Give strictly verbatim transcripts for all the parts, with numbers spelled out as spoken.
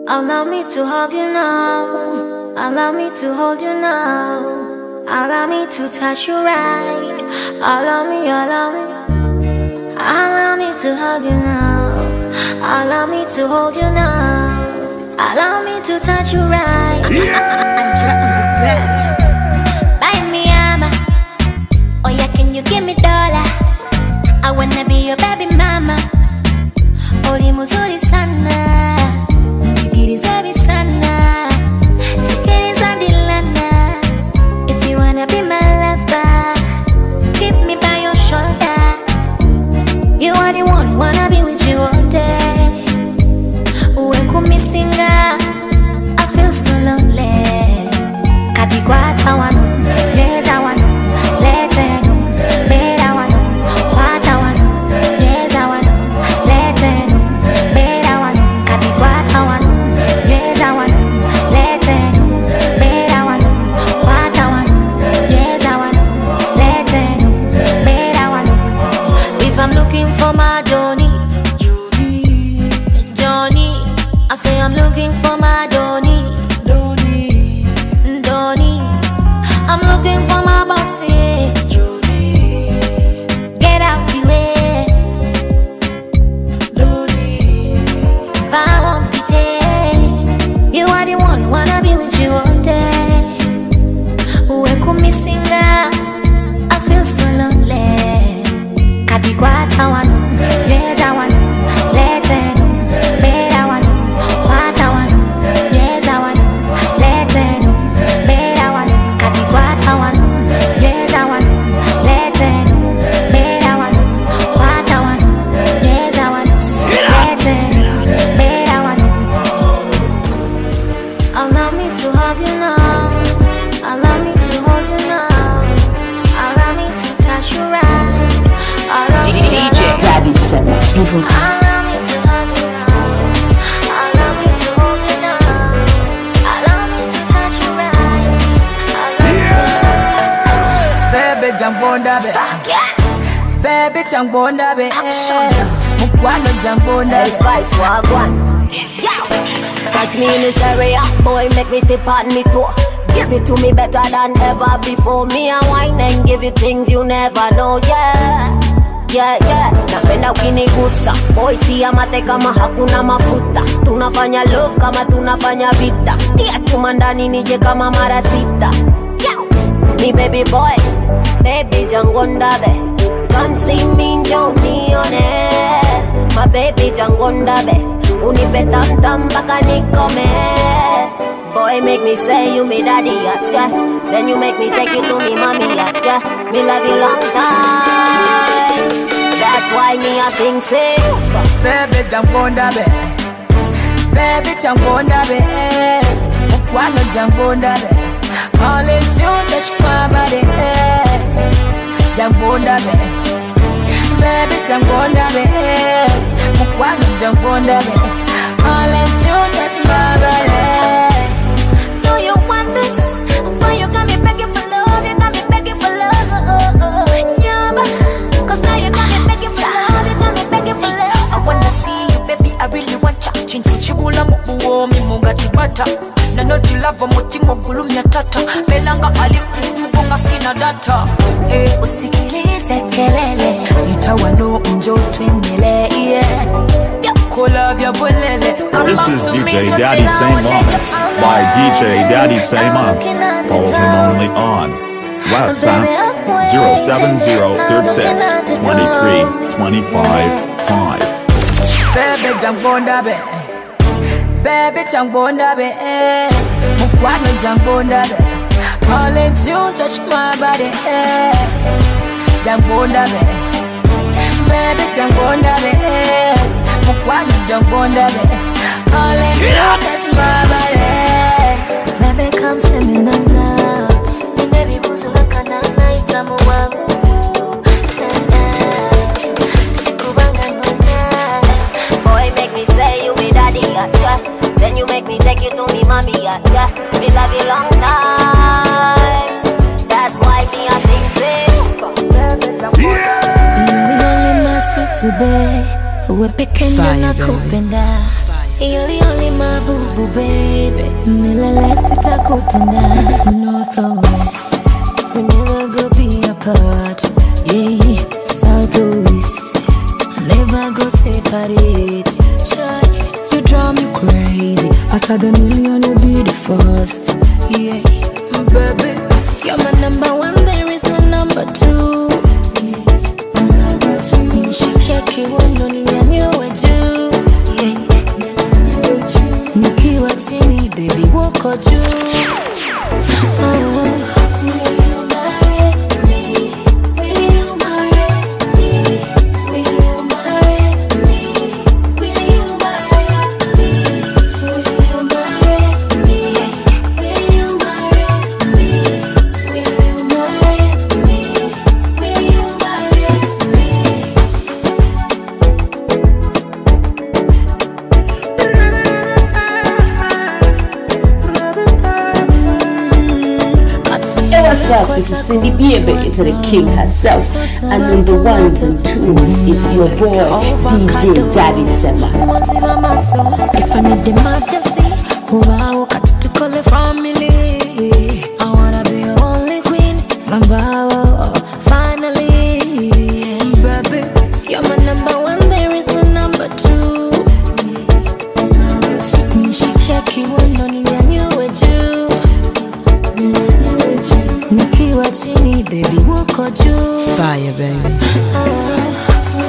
Allow me to hug you now. Allow me to hold you now. Allow me to touch you right. Allow me, allow me. Allow me to hug you now. Allow me to hold you now. Allow me to touch you right. Yeah. Buy me ama. Oh yeah, can you give me dollar? I wanna be your baby mama. Oli muzuri sana. Sikiliza sana. Sikiliza dilana. If you wanna be my lover, keep me by your shoulder. You are the one, wanna be with you all day. Uwe kumisinga, I feel so lonely. Katikwata wano, nyeza wano, lete no, bera wano. Kwata wano, nyeza wano, lete no, bera wano. Katikwata wano, nyeza wano, lete no, bera wano. Kwata wano, nyeza wano, lete no, bera wano. If I'm looking for my Johnny, Johnny, I say I'm looking for my Donny, Donny, Donny. I'm looking for my bossy, Johnny. Get out the way, Donny. If I want pity, you are the one, wanna be with you all day. Uwe kumisinga, I feel so lonely. Katikwata wano, nyeza wano, lete no, bera wano. Kwata wano, nyeza wano, lete no, bera wano. Katikwata wano, nyeza wano, lete no, bera wano. Kwata wano, nyeza wano, lete no, bera wano. Allow me to hug you now. Allow me to hold you now. Allow me to touch you right. Allow me, D J Daddy Sema, s'il vous plaît. allow me to hug you now. Allow me to hold you now. Allow me to touch you right. Allow me. Baby jambonda be, Stop, yeah. baby jambonda be, Action. mukwano jambonda Hey be. Spice, wagwan. Catch me in this area, boy, make me tip on me toe. Give it to me better than ever before. Me a wine and give you things you never know, yeah. Yeah, yeah, napenda ukinigusa. Boy, tia mate kama hakuna mafuta. Tunafanya love kama tunafanya vita. Tia chuma ndani nije kama mara sita. Yo, me baby boy, baby jangonda be. Come see me njoo nione. My baby jangonda be. Unipe tam tam baka nikome. Boy, make me say you me daddy, yeah, yeah. Then you make me take you to me mommy, yeah, yeah. Me love you long time. That's why me a sing sing. Baby jambonda be, baby jambonda be, mukwano jambonda be. All it's you touch my body, jambonda be, baby jambonda be, mukwano jambonda be. All it's you touch my body. Do you want this? Why you got me begging for love? You got me begging for love. Yeah, but cause now you got me begging for love. You got me begging for love. I wanna see you, baby, I really want ya. Chintu chibula mubuwo mi mungati bata. Na noti lava mutimo gulumya tata. Belanga alikukubo nga sina data. Eh, usikilize kelele. Itawano mjo twendele, yeah. Kola vya bolele. This is D J Daddy Sema by D J Daddy Sema. Follow him only on WhatsApp zero seven zero three six two three two five five. Baby jambonda be, baby jambonda be, mukwano jambonda be. I'll let you touch my body, jambonda be, baby jambonda be, mukwano jambonda be. I'll let you touch my body. Baby, come see me no love. And baby, busu ngakana naita mwangu. Sikubanga nona. Boy, make me say you me daddy, yeah, yeah. Then you make me take you to me mommy, yeah, yeah. Me love you long time. That's why me a sing sing. Yeah. You only my sweet baby. We're picking you na kupenda. You're the only my boo. Boo baby, milele sitakutenda. North or west, we never go be apart. Yeah, south or east, never go separate. Try, you drive me crazy. After the million, you be the first. Yeah, baby, you're my number one. There is no number two. Yeah, number two. She can't keep on running and you are you. Yeah. Nikiwa chini, baby, walk or you. Oh. What's up? This is Cindy Bieber, it's the king herself. And on the ones and twos, it's your boy, D J Daddy Sema. If I need the emergency, wow, got to call a family. I wanna be your only queen, Gambao, finally. Baby, you're my number one, there is no number two. Nishikeki wononi nyanyu weju. Nikiwa chini, baby, walk or you. Fire, baby. Oh.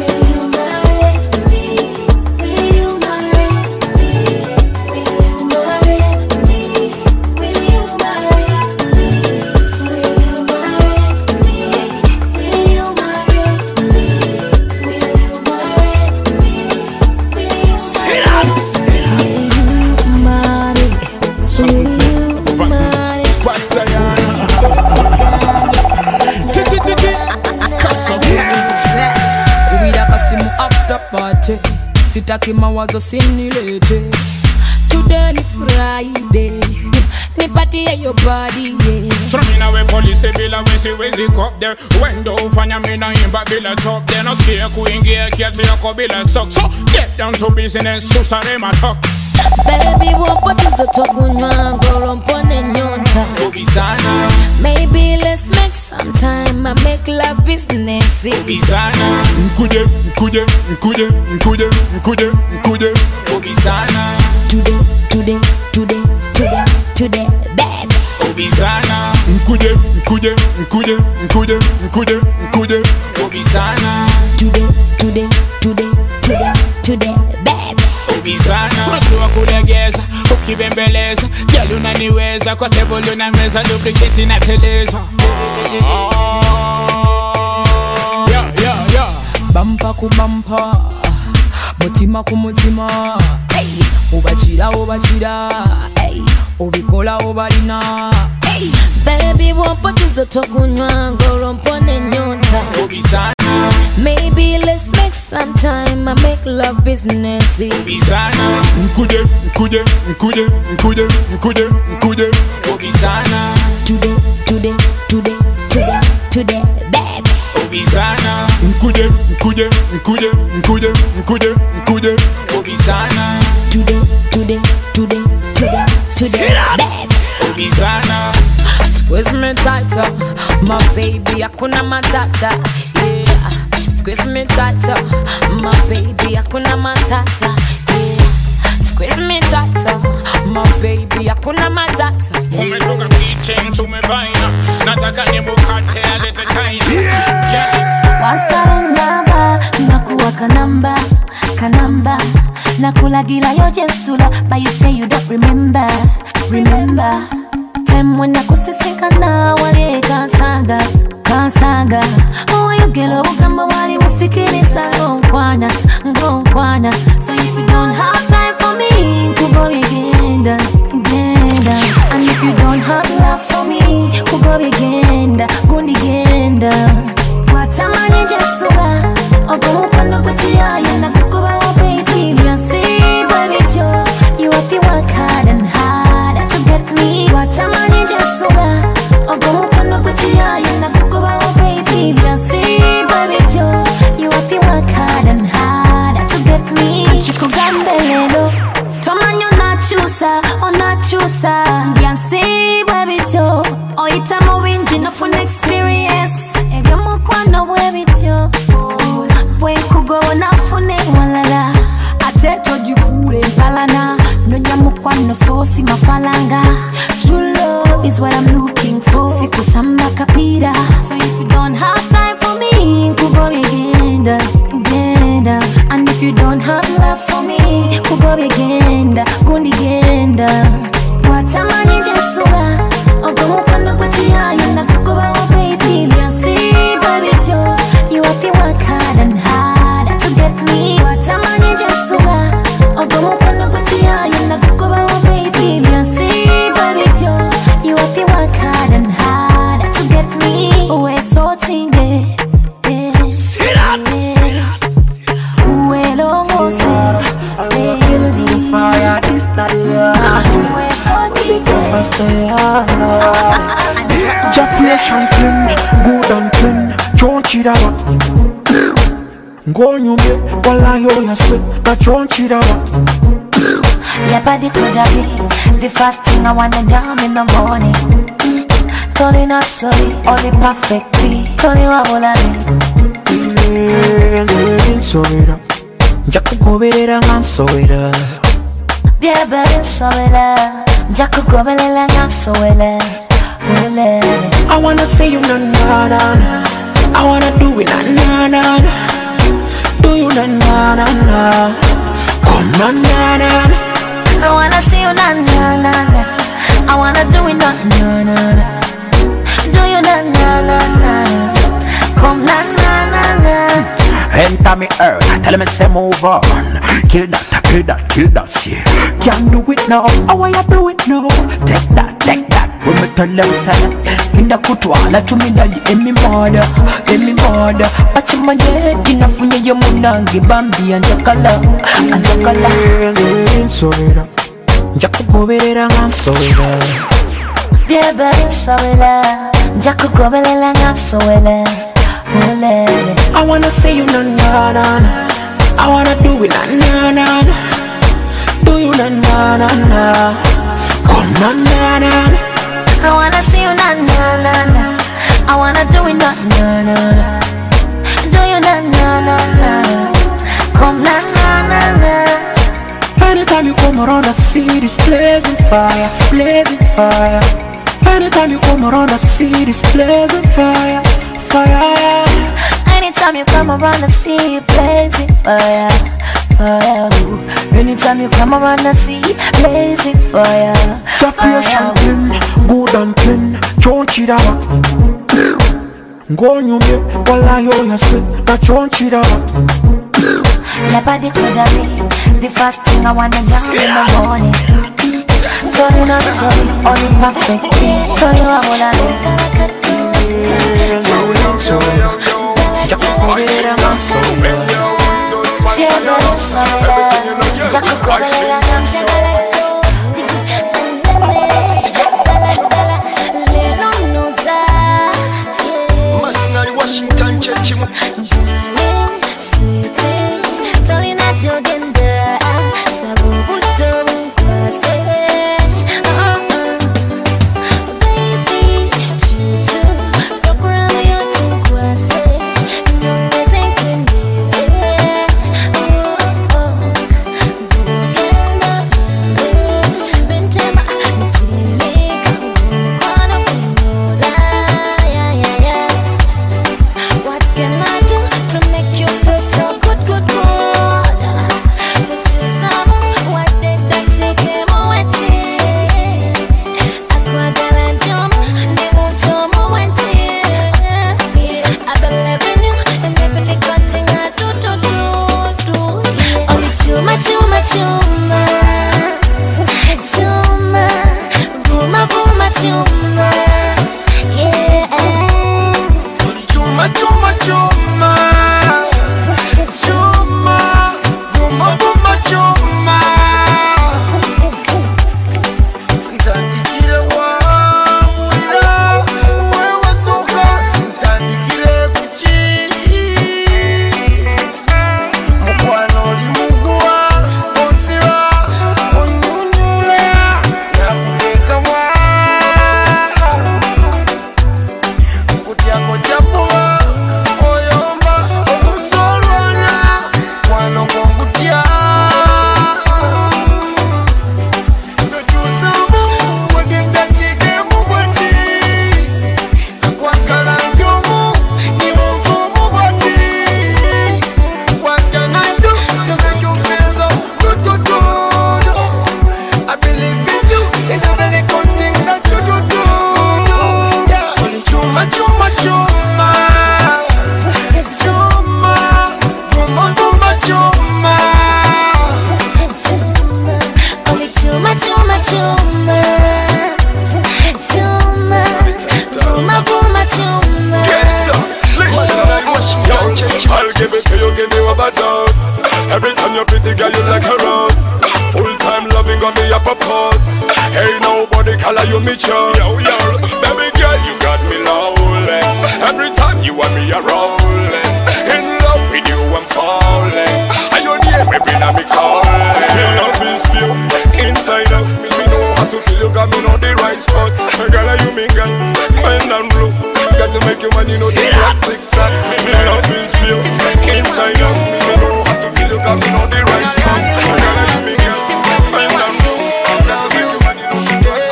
Sitaki mawazo sinilete. Today ni Friday, nipatie your body, yeah. So me na we police bila wisi wezi cop there. Wendo ufanya me na imba bila top there. No scare kuingia kiatu yako bila socks. So get down to business, susare my talks. Baby, wapotizo tokunywa ngoro mpone nyonta. Ubi sana. Maybe let's make some time. I make love business. Ubi sana. Nkuje, nkuje, nkuje, nkuje, nkuje, nkuje. Ubi sana. Today, today, today, today, today, baby. Ubi sana. Nkuje, nkuje, nkuje, nkuje, nkuje, nkuje. Ubi sana. Today, today, today, today, today, baby. Ubi sana. Unajua kulegeza, ukibembeleza. Jali unaniweza, kwa table unameza. Duplicate na teleza. Yeah, yeah, yeah. Bumper ku bumper, mutima ku mutima. Hey, ubachira ubachira. Hey, ubikola ubalina. Hey, baby, wapotizo tokunywa ngoro mpone nyonta. Ubi sana. Maybe let's make some time. I make love business. Ubi sana. Nkuje, nkuje, nkuje, nkuje, nkuje, nkuje. Ubi sana. Today, today, today, today, today, baby. Ubi sana. Nkuje, nkuje, nkuje, nkuje, nkuje, nkuje. Ubi sana. Today, today, today, today, today, baby. Ubi sana. squeeze me tighter, my baby, hakuna matata. Yeah, squeeze me tighter, my baby, hakuna matata. Yeah, squeeze me tighter, my baby, hakuna matata. Umetoka kitchen tumevina, nataka nimukate alete time. Wasara namba, nakuwa kanamba, kanamba. Nakula gila yo jesula, but you say you don't remember, remember. Time when nakusisika na wale kasaga, kasaga. Oh, you gelo ugamba wali musikiliza ngokwana, ngokwana. So if you don't have time for me, kugo igenda, igenda. And if you don't have love for me, kugo igenda, gundi igenda. Watamani jesula, ogumukano kuchiya na kukuba wa baby. You see, baby Joe, you have to work hard and hard to get me. Watamani jesula, ogumukano kuchiya na kukuba wa baby. You see, baby Joe, you have to work hard and hard to get me. Chikugambelelo, Susa, Yansi, baby, Joe. Oh, it's a moving, you know, for an experience. If you're more quando, baby, Joe. When could go on a funny one, I tell you, food and palana. No, you're quando, so see my falanga. True love is what I'm looking for. Siku samba kapira. So if you don't have time for me, could go again, again. And if you don't have love for me, could go again, gundi genda. What am I just so? Oh, go up and look at you, and I go out, baby. See, baby, Joe, you have to work hard and hard to get me. What am I just so? Oh, go up and look at you, and I go out, baby. See, baby, Joe, you have to work hard and hard to get me. We're so tingy. Sit up, sit up. We're long, baby. Fire is not love. We're so tingy. Jaflation clean, good and clean. Don't cheat out. Go you me, while I hear you say that don't cheat out. Your body could have been the first thing I wanna down in the morning. Tony not sorry, only perfect tea. Tony what will I be? Sorry, Jack go with and sorry. Yeah, baby, sorry. Jack go with and sorry. I wanna say you na na na. I wanna do it na na na. Do you na na na? Come na na na. I wanna see you na na na na. I wanna do it na na na na. Do you na na na na? Come na na na na. Enter me earth, tell me say move on. Kill that, kill that, kill that, yeah. Can't do it now, how I do it now? Take that, take that. When me tell them say, Kinda kutwala tumidali emi mada, emi mada. Pachi manje kina funye ye munangi bambi anjakala, anjakala. Sorry, Jaku goberera nga sorry. Yeah, baby, sorry. Jaku goberera nga sorry. I wanna say you na na na na. I wanna do it na na na na. Do you na na na na? Come na na na. I wanna see you na na na na. I wanna do it na na na na. Do you na na na na? Come na na na na. Anytime you come around, I see this blazing fire, blazing fire. Anytime you come around, I see this blazing fire, fire. Anytime you come around, I see you blazing fire, fire. Anytime you come around, I see blazing fire. Jaflation clean, good and clean. Don't cheat out. Go you me, while I hear you say that don't cheat out. Your body could have been the first thing I wanna down in the morning. So you not sorry, only perfect. So you are what I need. Jack goberera nga sorry. Yeah, baby, sorry. Jack goberera nga sorry. Masinari Washington Church. Again. chuma, chuma, vuma vuma chuma. I'll give it to you, give you a bad dose. Every time you're pretty girl, you like a rose. Full time loving got me up a pose. Hey, nobody color you me chose. Yo, yo, baby girl, you got me lonely. Every time you want me a rolling. In love with you, I'm falling. And your name every time me calling. Me love is pure, inside out. Me know how to feel, you got me on the right spot. Girl, you me got, mind and blue. Got to make you money, know the right click that. Me love is pure, inside out. Me know how to feel, you got me on the right spot. Girl, you me got, mind and blue. Got to make you money, know the right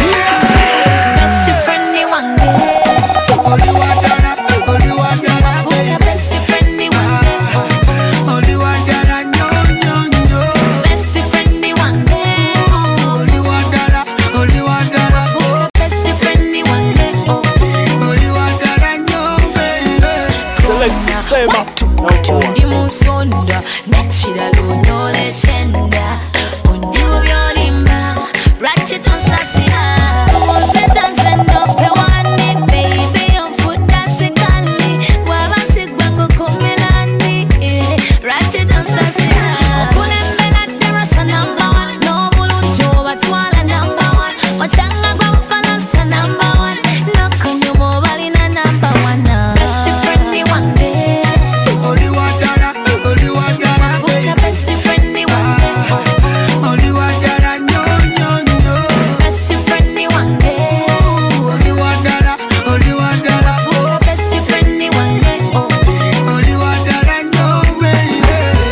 click. Best friend, you want me. Only one dollar, only one dollar. Fuka best friend, you want me. Only one dollar, no, no, no. Best friend, you want me. Only one dollar, only one dollar. Fuka best friend, you want me. Only one dollar, no, baby. Select the same Tundi musonda Nachira lunyo lechenda Undi ubyolimba Ratchet on sasira Uze tanzendo pewani Baby on foot dasikali Wabasi gwangu kumilani Ratchet on sasira Kulembela terasa number one No mulunjo watwala number one Wachanga kwa mfalasa number one No kunyomo bali na number one Best friend ni wange Only one dollar, only one dollar. Fuka best friend, you want me. Only one dollar, no, no, no. Best friend, you want me. Only one dollar, only one dollar. Fuka best friend, you want me. Only one dollar, no, baby.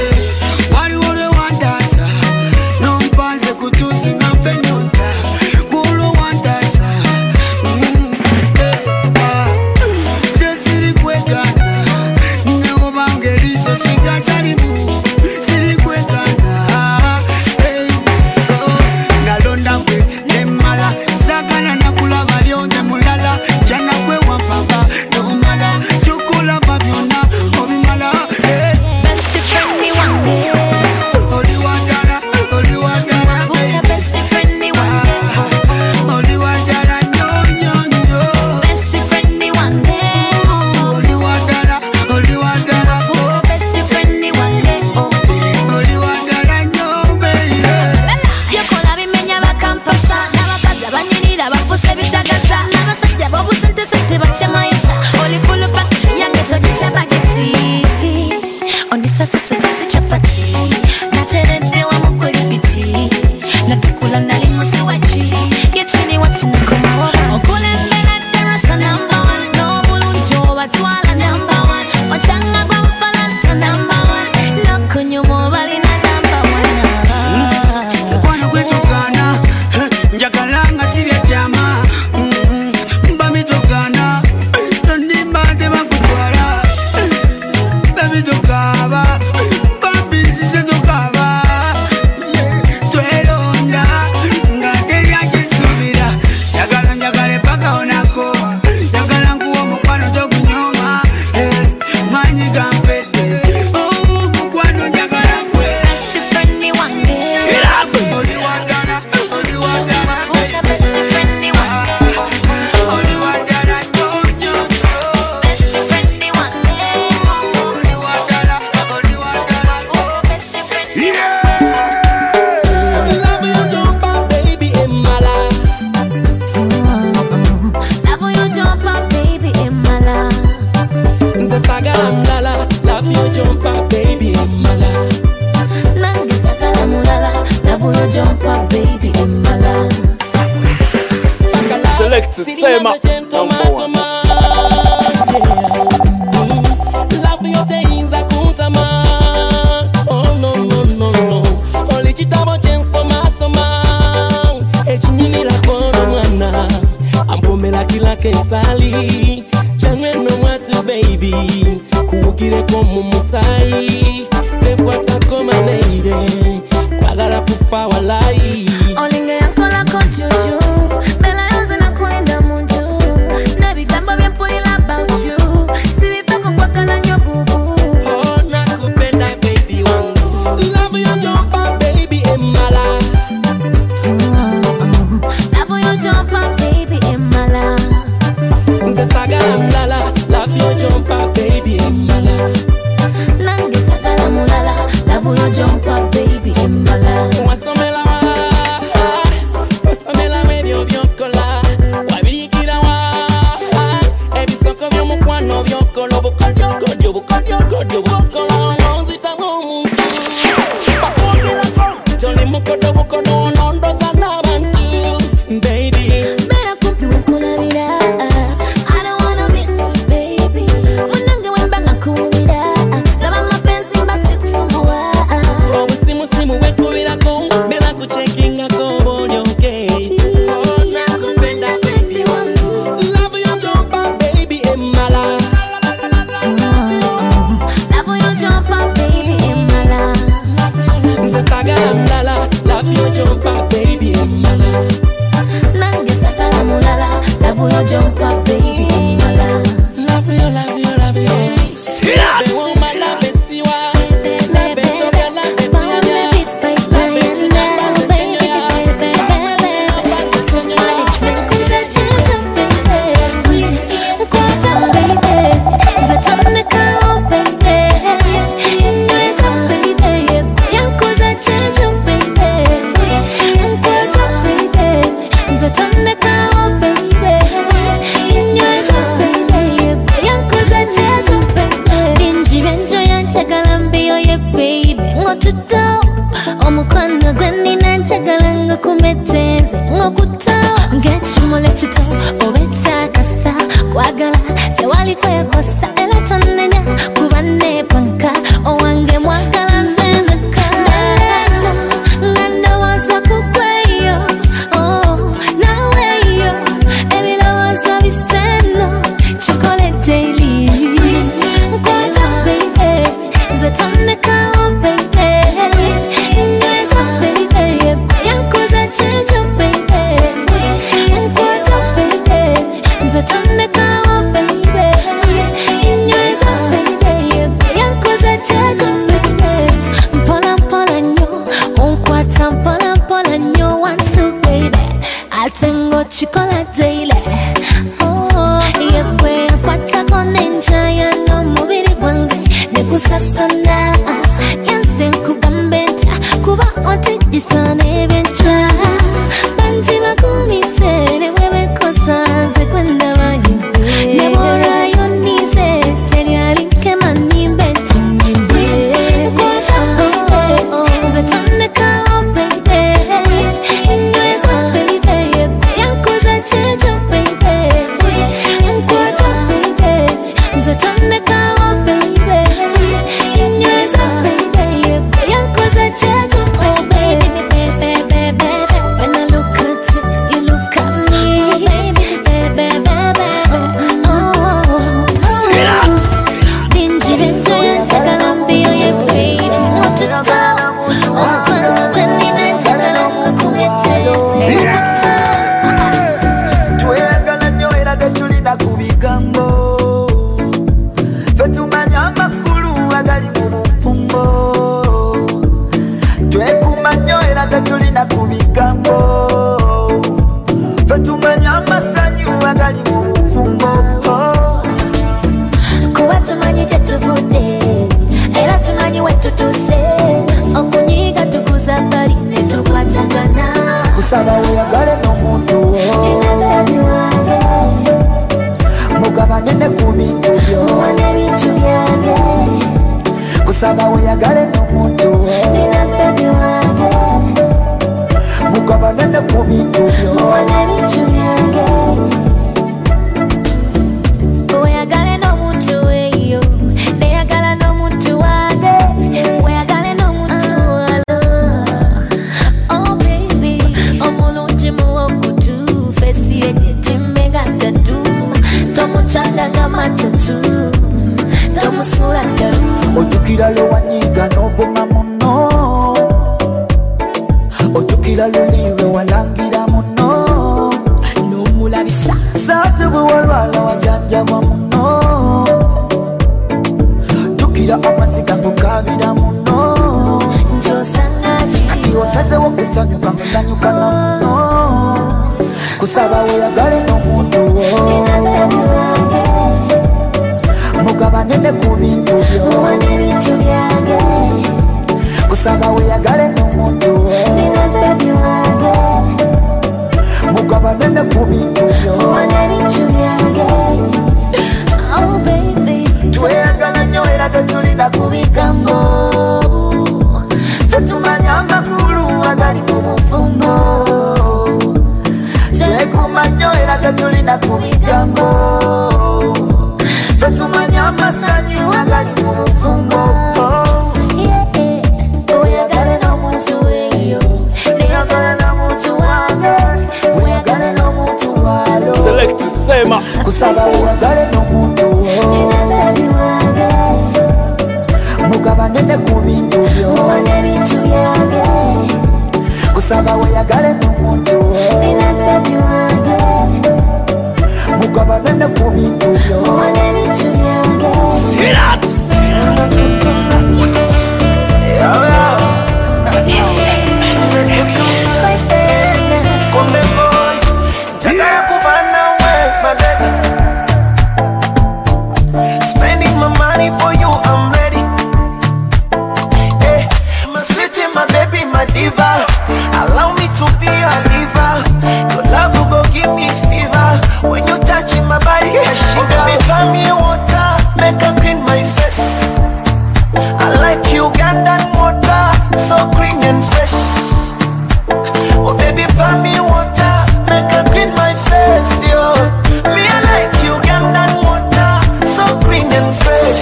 Wali wale wandasa, no mpanze kutusi na mfenyonta. Kulu wandasa, mm, eh, ah. Sesiri kwegana, nego bangeriso sigazalimu. Siri kwegana, eh, oh. Nalonda kwe nemala, sagana nakula balionde mulala. Jana kwe wampamba, no mala. Chukula babiona, obimala, eh. Best friend, you want me. Only one dollar, only one dollar. Fuka best friend, you want me. Only one dollar, no, no, no. Best friend, you want me. Only one dollar, only one dollar. Fuka best friend, you want me. Only one dollar, no, baby. Yokola bimenya bakampasa n'abakazi abanyirira bafuse bitagasa n'abasajja b'obusente sente bakyemayisa olifulupa yangezo gitabageti onisasa sekisi chapati nateredde wamukuli biti natukula nali musiwaji yechini wachinakomawa okulembera terasa number one n'obulungi obatwala number one wachanga gwa mfalasa number one n'okunyuma obalina number one Mukwano gwetugana, eh, njagala nga si byakyama. Mm, mm, mba mitugana, tondimba tebakutwala. Eh, baby tukaaba, baby nzize tukaaba. Yeah, twelonda, nga teri akisuubira. Njagala njagale paka onako, njagala nkuwa omukwano togunyoma. Eh, manyi gampete, oh, mukwano njagala gwe. Best friend, you want me. Only one dollar, only one dollar. Fuka best friend, you want me. Only one dollar, no, no, no. Best friend, you want me. Only one dollar, only one dollar. Fuka best friend, you want me. Love you jump up, baby, in my life. Love you jump up, baby, in my life. Nze sagala mulala. Love you jump up, baby, in my life. Nange sakala mulala. Love you jump up, baby, in my life. Select the same number one. Love your days a kuntama. Oh no no no no. Oli chitabo chenso masoma. Echinyini la kono mwana. Ampomela kila kesali. Changwe no mwatu baby. Kuugire komu musai. Nekwata koma neide. Kwa gara kufa walai. Olinge yankola ko juju. Bela yoze na kuenda munju. Nebigambo byempulira about you. Sibipako kwa kala nyo bubu. Oh, nakupenda baby wangu. Love you jump up baby in my life. kumetenze ngokutawa ngechimole chito obecha kasa kwagala tewali kwekosa ela tonenya kubane panka owange mwagala nzenze kalena nganda waza kukweyo oh naweyo ebila waza biseno chikole daily kwata baby zetoneka oh baby inweza baby yankuza chejo baby kwata baby zetoneka oh baby inweza baby yankuza chejo baby mpola mpola nyo unkwata mpola mpola nyo one two baby atengo chikola daily oh yekwe kwata konenja ya no mubiri gwange nekusasana yanse nkugambenta kuba otijisane bencha banji bakumise newebekosa nze kwenda banyigwe nebora yonize teryalike manimbe ntingimbe kwata baby nze tondeka oh baby inyweza baby yankuza chejo baby nkwata baby nze tondeka oh baby inyweza baby yankuza chejo oh baby baby baby when I look at you you look at me oh baby baby baby oh oh binji binjo yanjagala mbio ye baby mututo ofana when ninajagala ngakumeteze tweyagala nnyo era tetulina ku bigambo ffe tumanya amakulu agali mu bufumbo twekuuma nnyo era tetulina ku bigambo ffe tumanya amasanyu agali mu bufumbo kuba tumanyi tetuvudde era tumanyi wetutuse okunyiga tukuza bali netukwatagana kusaba weyagale n'omuntu inabebi wange mugabane ne ku bintu byo muwane bintu byange kusaba weyagale n'omuntu inabebi wange mugabane ne ku bintu byo muwane bintu byange weyagale n'omuntu eyo neyagala n'omuntu wange weyagale n'omuntu walo oh baby omulungi muwokutu fesi yejetimbe gatatu tomucanga nga matatu tomusula dalu ojjukira lwe wanyiga n'ovuma muno ojjukira luli lwe walangira muno n'omulabisa saati bwe walwala wajanjabwa muno jjukira amaziga ng'okabira muno njosanga kati osazewo kusanyuka musanyuka na muno kusaba weyagale n'omuntu wo inabebi wange mugabane ne ku bintu byo muwane bintu byange kusaba weyagale n'omuntu wo inabebi wange mugabane ne ku bintu byo muwane bintu byange oh baby tweyagala nnyo era tetulina ku bigambo ffe tumanya amakulu agali mu bufumbo twekuuma nnyo era tetulina ku bigambo ffe tumanya amasanyu agali mu bufumbo weyagale n'omuntu eyo neyagala n'omuntu wange weyagale n'omuntu walo Select Sema. kusaba weyagale n'omuntu wo inabebi wange mugabane ne ku bintu byo muwane bintu byange kusaba weyagale n'omuntu wo inabebi wange mugabane ne ku bintu byo muwane bintu byange Spice Diana. Come boy, njagala kuba nawe, my baby. Spending my money for you, I'm ready. Eh, my sweetie, my baby, my diva. Allow me to be your liver. Your love will go give me fever. When you touch my body, yeah, she oh, baby, buy me water, make her clean my face. pour me water, make her clean my face, yo. Me I like you, Ugandan water, so green and fresh.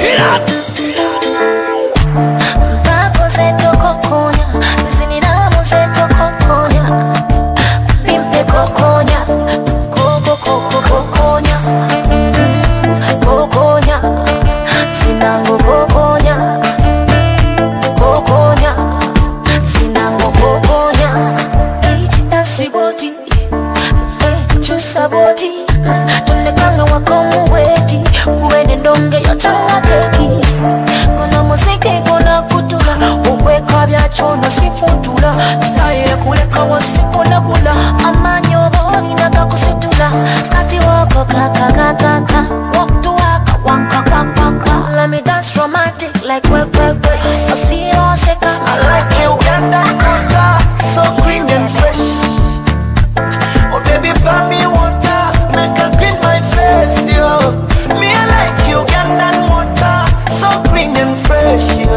Bako zeto kokonya, ziniramu zeto kokonya, pimpe kokonya, koko koko kokonya, kokonya, sinango kokonya, kokonya, sinango kokonya. Dance body, chusa body, tulekanga wakomu weti, kuwene ndonge yochanga keki. Kuna muziki kuna kutula, ukweka bya chono sifutula, style kuleka wasikula kula, amanyo boli naka kusitula, kati wako kaka kaka kaka, walk to waka waka waka waka. Let me dance romantic like we we we, I see you second. I like you, Ugandan water, so green and fresh. Oh baby, pour me water, make her clean my face, yo. Me I like you, Ugandan water, so green and fresh, yo.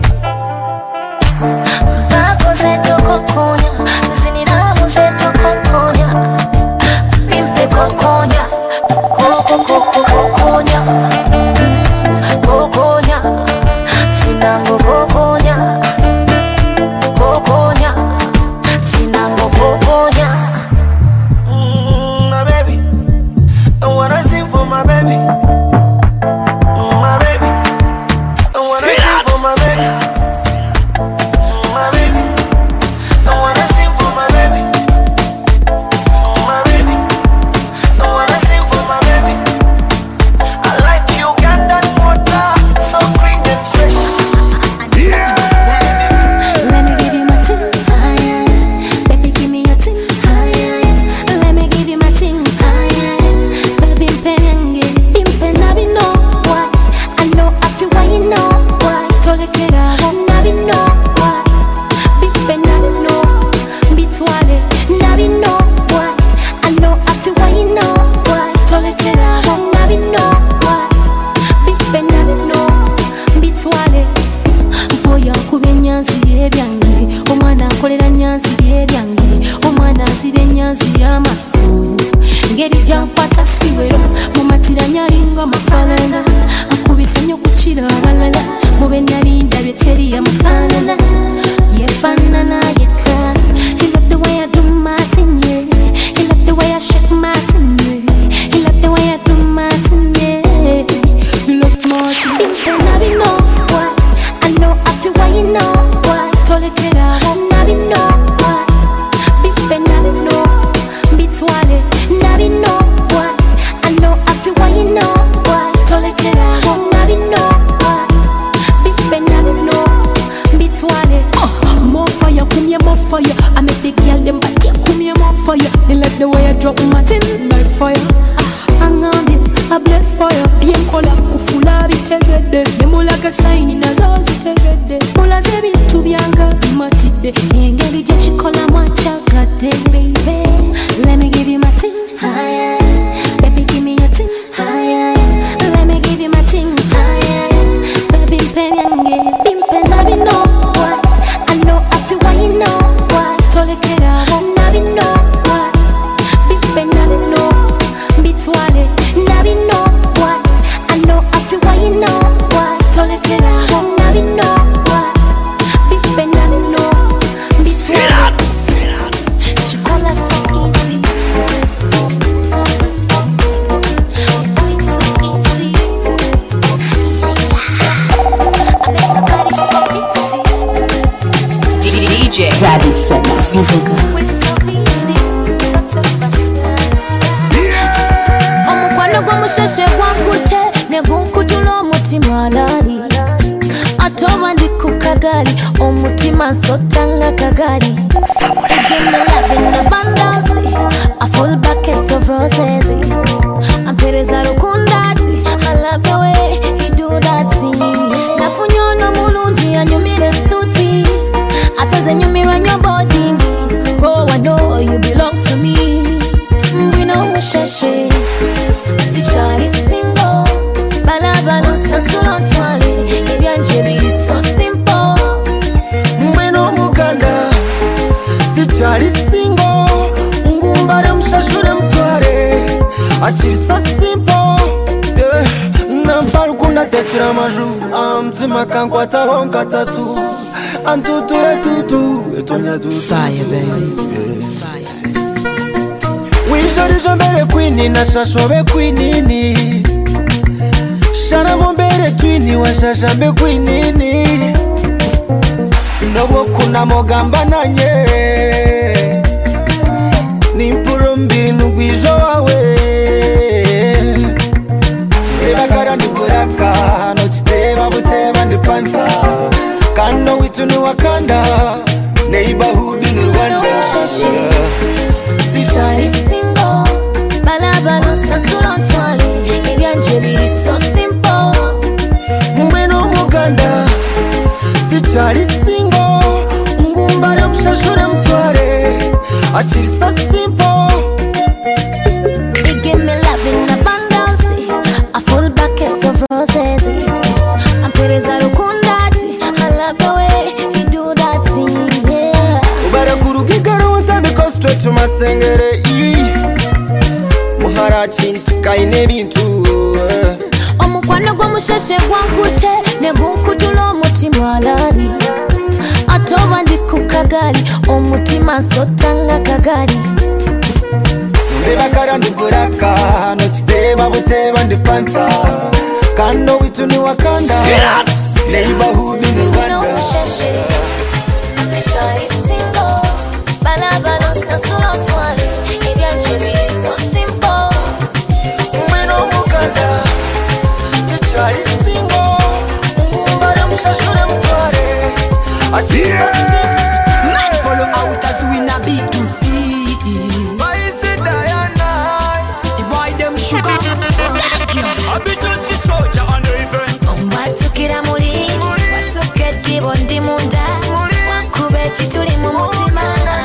Bako zeto kokonya, ziniramu zeto kokonya, pimpe kokonya, koko koko kokonya, kokonya, sinango kokonya, kokonya, sinango kokonya. Mm, my baby, I wanna sing for my baby. Mm, my baby, I wanna sing for my baby. Mm, my baby, I wanna sing for my baby. Mm, my baby, I wanna sing for my baby. I like you, Ugandan water, so green and fresh. Let me give you my ting, ah, yeah. Baby, give me your ting, ah, yeah. Let me give you my ting, ah, yeah. Baby, penyange, impena bino, why? I know I feel why you know why. Tolekera, na bino, why? Bipena bino, bitwale, na bino, why? I know I feel why you know why. Tolekera, na bino, why? Bipena bino, bitwale. Mpoya kubye nyanzi ebyange, omwana akolera nyanzi ebyange, omwana azira nyanzi y'amaso. Ngeri jankwata siwero, mumatira nyalinga mafalana, akubisa nnyo kukira abalala, mube nalinda bye teri yamufaanana, yefaanana yekka. He love the way I do my thing, yeah. He love the way I shake my thing, yeah. He love the way I do my thing, yeah. You look smart, impena bino, why? I know I feel why you know why. Tolekera, na bino, why? Bipena bino, bitwale, na bino, why? I know I feel why you know why. Tolekera, na bino, why? Bipena bino, bitwale. Uh, more fire, come here, more fire. I make the girl them body, come here, more fire. They like the way I drop my tin like fire. Ah, hang on it, I bless fire. Bien kola kufula bitegede, demula kasaini nazo zitegede. Mula zebi tubyanga matide, engeri je chikola mwachagade, baby. Let me give you my ting, ah, yeah. Baby, give me your ting, ah, yeah. Let me give you my ting, ah, yeah. Baby, penyange, impena bino, why? I know I feel why you know why. Tolekera, na bino, why? Bipena bino, bitwale, na bino, why? I know I feel why you know why. Tolekera, na bino, why? Bipena bino, bitwale. Chikola so easy. D J Daddy Sema. Omukwano gw'omusheshe gwankute ne gunkutula omutima lali, ate oba ndi ku kagali omutima nsotanga kagali. Give me love in abundance, a full bucket of roses. Ampereza rukundati, I love the way he do that thing. Nafunye ono mulungi anyumire suti, ataze nyumira nyo body. Oh, I know you belong to me. Mbwino musheshe, sichali single. Balabalo sasulo ntwale, ibyanje biri so simple. Mbwino mukanda, Achiri so simple, yeah. Nampalu kuna techira maju amzima kankwata honka tatu antuture tutu etonya tutu fire baby Wijori jombere kwini na shashobe kwinini Shana mombere twini wa shashambe kwinini Nobo kuna mogamba nanye Nimpuro mbiri nugwijo wawe Ebagara niburaka no chiteba buteba ndipanta Kando witu ni wakanda Neighborhood ni Rwanda Shari single Balabalo sasula ntwale Ebyanje biri so simple Mweno muganda Sichari single Ngumbare mshashure mtware Achiri so simple You give me love in abundance A full bucket of roses Ampereza rukundati I love the way you do that thing, yeah Ubara kurugigaro untabiko straight to masengere Muhara chintu kaine bintu Omukwano gw'omusheshe gwankute negunkutula omutima alali Atoba ndi ku kagali omutima sotanga kagali Ebagara niburaka no chiteba buteba ndipanta Kando witu ni wakanda Neighborhood ni Rwanda Shari single Balabalo sasula ntwale Ebyanje biri so simple Mweno muganda Sichari single Ngumbare mshashure mtware Achiri so simple Man follow out as we na B two C Spicy Diana The boy them sugar Stack ya A B two C soldier on the event Ombatukira muli Wasoketi bondi munda Wakube chituli mu mutima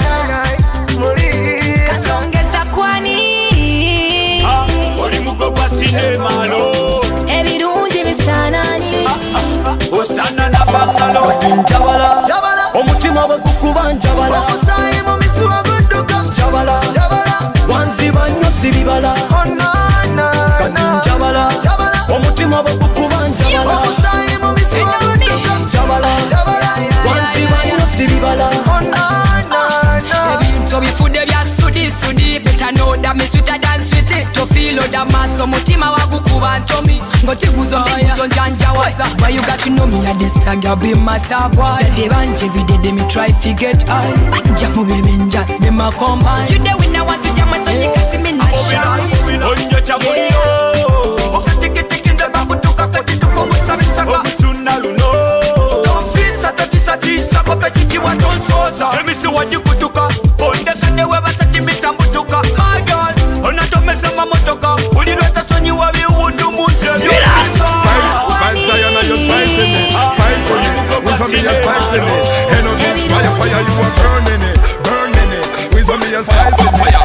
Kachongeza kwani Oli mugogwa sinema lo Ebirungi bisanani Osana na bangalo Njabala Omutima bwegukuba njabala Omusayi mu misuwa gudduka Njabala Wanziba nnyo sibibala Kati njabala Omutima bwegukuba njabala Omusayi mu misuwa gudduka Njabala Wanziba nnyo sibibala Ebintu bifude bya sudi sudi Better know that me sweeter than sweetie To feel other mass omutima wagukuba ntomi Ngotiguzo mbiguzo njanjawaza But you got to know me at this time Girl be my star boy They banje every day they me try to get high Banja for baby nja Them a combine You the winner was it jam so you got me na shine Onye chamuliro Okatikitiki nzeba kutuka kotituko musabisaka Omusuna luno Tonfisa totisatisa Kopetikiwa tonsoza Emisi wajikutuka Ondekane webasati mitambutuka My God Onatomesa mamotoka Ulirweta sonyi wabi undu munse Spice Diana, you're spicing it Spicing it With me you're spicing it Energy, fire, fire, you are burning it Burning it With me you're spicing fire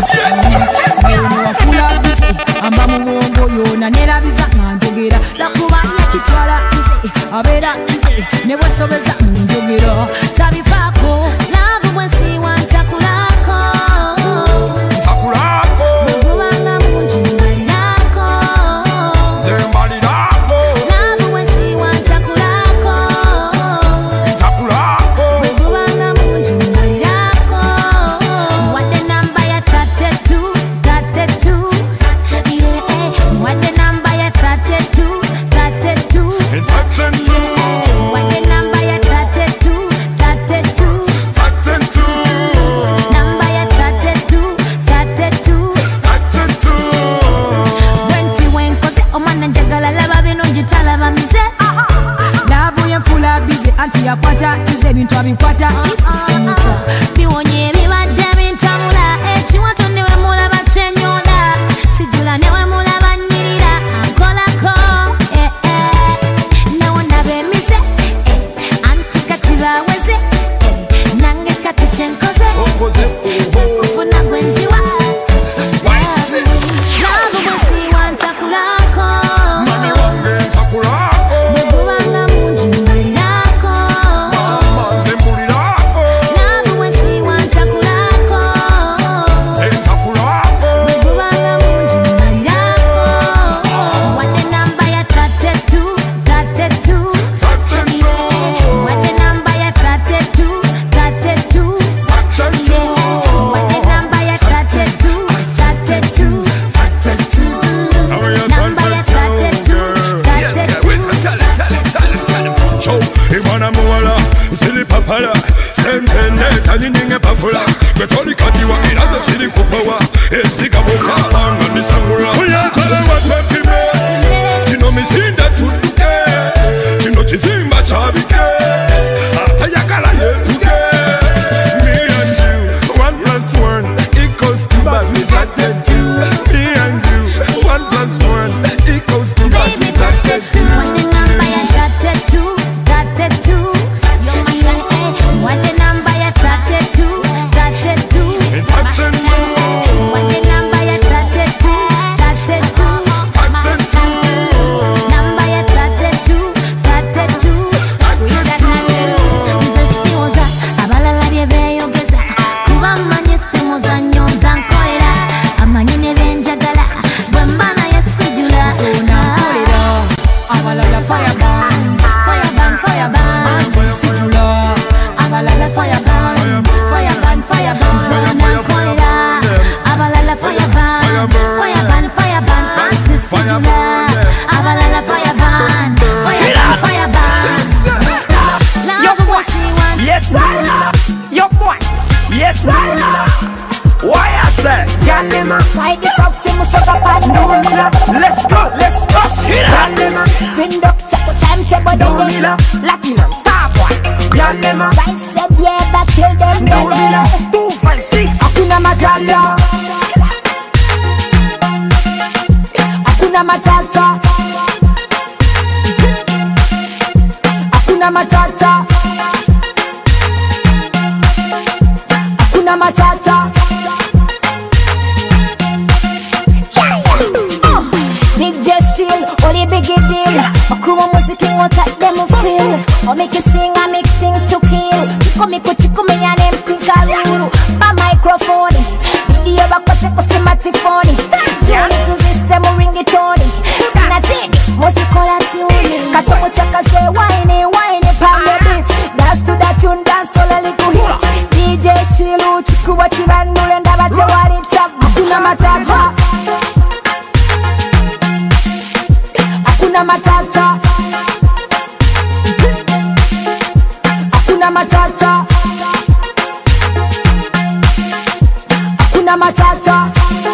Amba muwongo yona nerabiza nanjogera Lakuba yakitwala nze Abera nze Nebwesobeza munjogera Tabifaako Love wensi wantakulako Takulako Mugubanga munju mbalirako Zembalirako Love wensi wantakulako Takulako Mugubanga munju mbalirako Wadde namba ya thirty-two, thirty-two Yeah, wadde namba ya thirty-two, thirty-two Wadde namba ya thirty-two, thirty-two Namba ya thirty-two, thirty-two Bwenti wenkoze omwana njagala laba bino njitalaba mize Laavu yenfula bize anti yakwata Nze ebintu abikwata Isisimita biwonye ebibadde bintamula ekiwato ne we mulaba kyenyola sijula ne we mulaba nnyirira ankolako eh, eh. nawona bemize eh, anti kati baweze eh, nange kati kyenkoze ekufuna gwe njiwa laavu bwesi wantakulako bwegubanga munju mbalirako Yalema, side the soft to Musoka Pad. Let's go, let's go. Yalema, spin up, take a time to body. No Mila, Latinum, star boy. Yalema, spice up, yeah, back till them dead. Two five six, Hakuna Matata. Hakuna Matata. Hakuna Matata. Hakuna Matata. D J Shield, only biggie deal. Akuwa muziki ngota demo feel. O make you sing, I make sing to kill. Chiko miku chiko me ya name stinka ruru. Ba microphone, video bako cheko smartphone. Tuni tuzisemo ringitone. Sina chini, musikola tuni. Kachoko chaka say whiny, whiny pound the beat. Dance to that tune, dance all a little hit. D J Shield, chikuwa chibanule ndabate walita. Hakuna Matata. Hakuna Matata. Hakuna Matata. Hakuna Matata.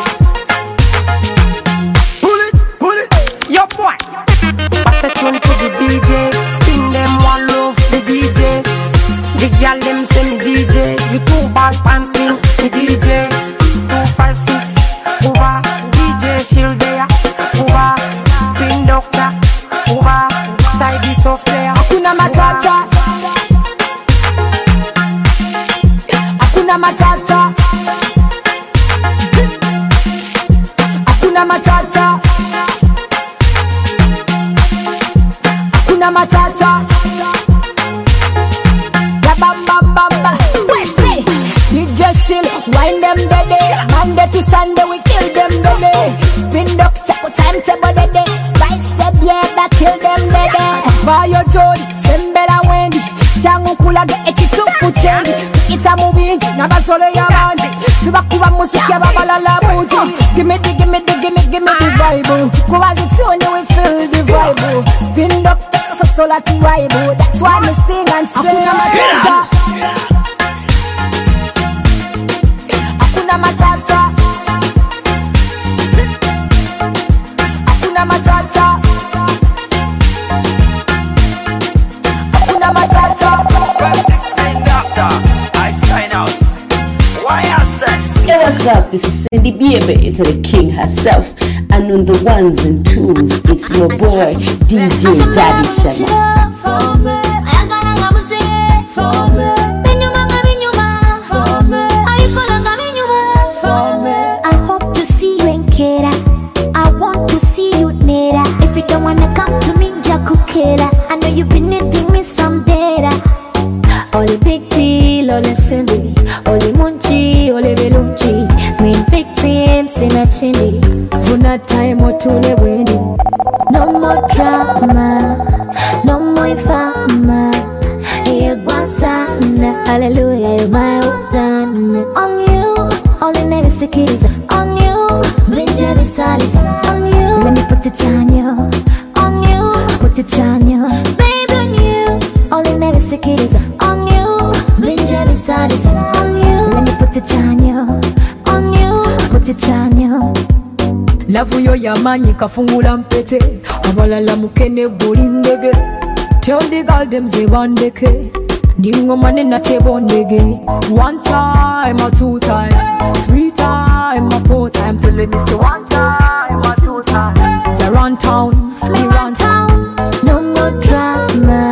Pull it, pull it. Yo boy, pass a tune to the D J. Spin them one love the D J. The girl them send me D J. You two bad pants me the D J. Two five six over D J Shield there over. Spin doctor over side the software. Hakuna Matata. Hakuna Matata. Hakuna Matata. Hakuna Matata. Ya bam bam bam bam. We say, you just chill, wind them dead. Monday to Sunday we kill them dead. Spin doctor, go time table dead. Spice up, yeah, back kill them dead. Fire Jody, Sembela Wendy. Changu kulaga ekitufu chendi. Ita mubingi, nabasole ya bandi. Tubakuba musiki ya babalala muji. Gimme the, gimme the, gimme, gimme the vibe. Tukuba zituni, we feel the vibe. Spin doctor, so sola to rival. That's why me sing and sing. Hakuna Matata. Hakuna Matata. Hakuna Matata. five six nine doctor, I sign out. Why I said? Hey, what's up? This is Cindy Biebe to the king herself. And on the ones and twos, it's your boy D J Daddy Sema. I hope to see you in Kera. I want to see you later. If you don't wanna come to me, Jakukera. I know you've been needing me some data. Ole big deal, ole silly, ole munchi, ole belunchi. Main victims in a chili. Funa time or two le winning. No more drama, no more fama. Here Guasana, hallelujah, my Hosanna. On you, all the never securities. On you, Benjamin Salis. On you, let me put it on you. On you, put it on you. Baby, on you, all the never securities. On you, Benjamin Salis. On you, let me put it on you. On you, put it on you. Lavu yo yamanyi kafungula mpete. Abalala mukene guli ndege. Tell the girl them ze bandeke. Ngingoma nena tebo ndege. One time or two time, three time or four time. Tell me say one time or two time. You're on town, you're on town. No more drama,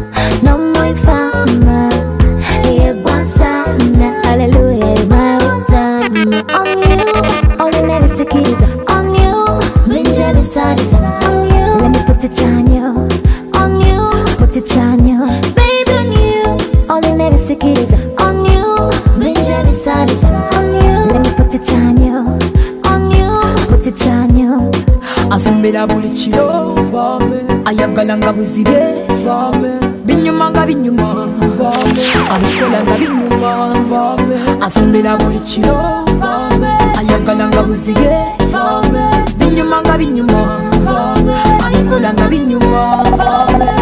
no more fama. Here Guasana, hallelujah, my Hosanna. On you, all the never securities. On you, Benjamin Salis. On you, let me put it on you. On you, put it on you. Baby, on you, all the never securities. On you, Benjamin Salis. On you, let me put it on you. On you, put it on you. Asumbera buli kiro fame. Ayagala nga buzibye fame. Binyuma nga binyuma fame. Abikola nga binyuma fame. Asumbera buli kiro fame. Ayagala nga buzibye fame. Binyuma nga binyuma fame. Abikola nga binyuma fame.